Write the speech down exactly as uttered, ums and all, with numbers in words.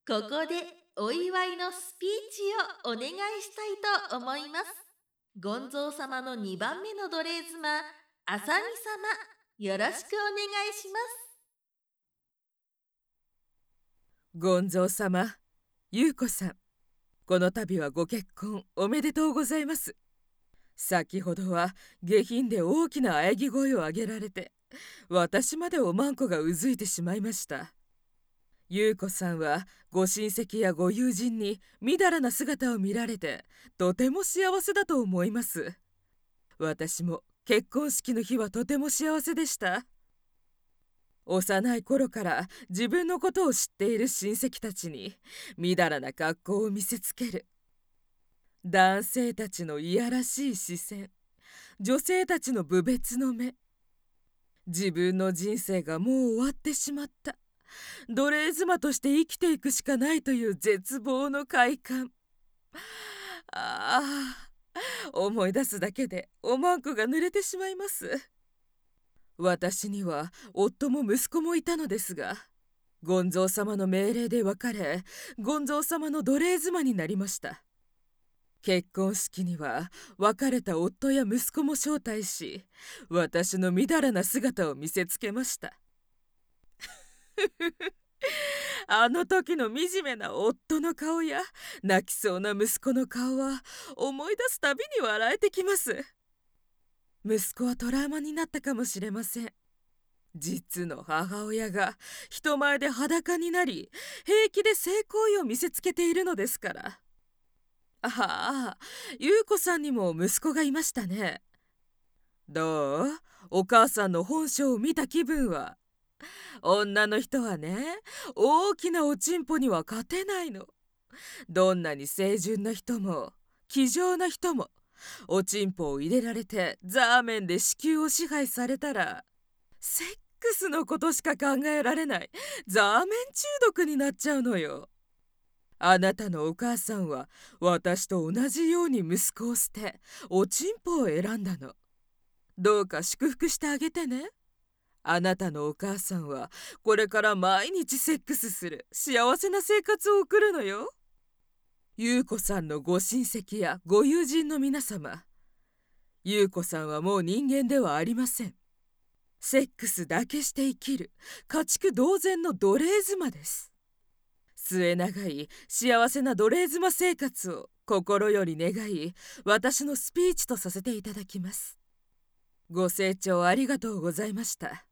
ここでお祝いのスピーチをお願いしたいと思います。ゴンゾー様のにばんめの奴隷妻、アサミ様、よろしくお願いします。 ゴンゾー様、ユウコさん、この度はご結婚おめでとうございます。先ほどは下品で大きな喘ぎ声を上げられて、私までおまんこがうずいてしまいました。ユウコさんはご親戚やご友人にみだらな姿を見られて、とても幸せだと思います。私も結婚式の日はとても幸せでした。幼い頃から自分のことを知っている親戚たちにみだらな格好を見せつける。男性たちのいやらしい視線、女性たちの侮蔑の目、自分の人生がもう終わってしまった、奴隷妻として生きていくしかないという絶望の快感。ああ、思い出すだけでおまんこが濡れてしまいます。私には夫も息子もいたのですが、ゴンゾー様の命令で別れ、ゴンゾー様の奴隷妻になりました。結婚式には別れた夫や息子も招待し、私のみだらな姿を見せつけました。あの時の惨めな夫の顔や泣きそうな息子の顔は思い出すたびに笑えてきます。息子はトラウマになったかもしれません。実の母親が人前で裸になり、平気で性行為を見せつけているのですから。ああ、優子さんにも息子がいましたね。どう？お母さんの本性を見た気分は。女の人はね、大きなおちんぽには勝てないの。どんなに清純な人も気丈な人も、おちんぽを入れられてザーメンで子宮を支配されたら、セックスのことしか考えられないザーメン中毒になっちゃうのよ。あなたのお母さんは私と同じように息子を捨て、おちんぽを選んだの。どうか祝福してあげてね。あなたのお母さんはこれから毎日セックスする幸せな生活を送るのよ。優子さんのご親戚やご友人の皆様、優子さんはもう人間ではありません。セックスだけして生きる家畜同然の奴隷妻です。末永い幸せな奴隷妻生活を心より願い、私のスピーチとさせていただきます。ご清聴ありがとうございました。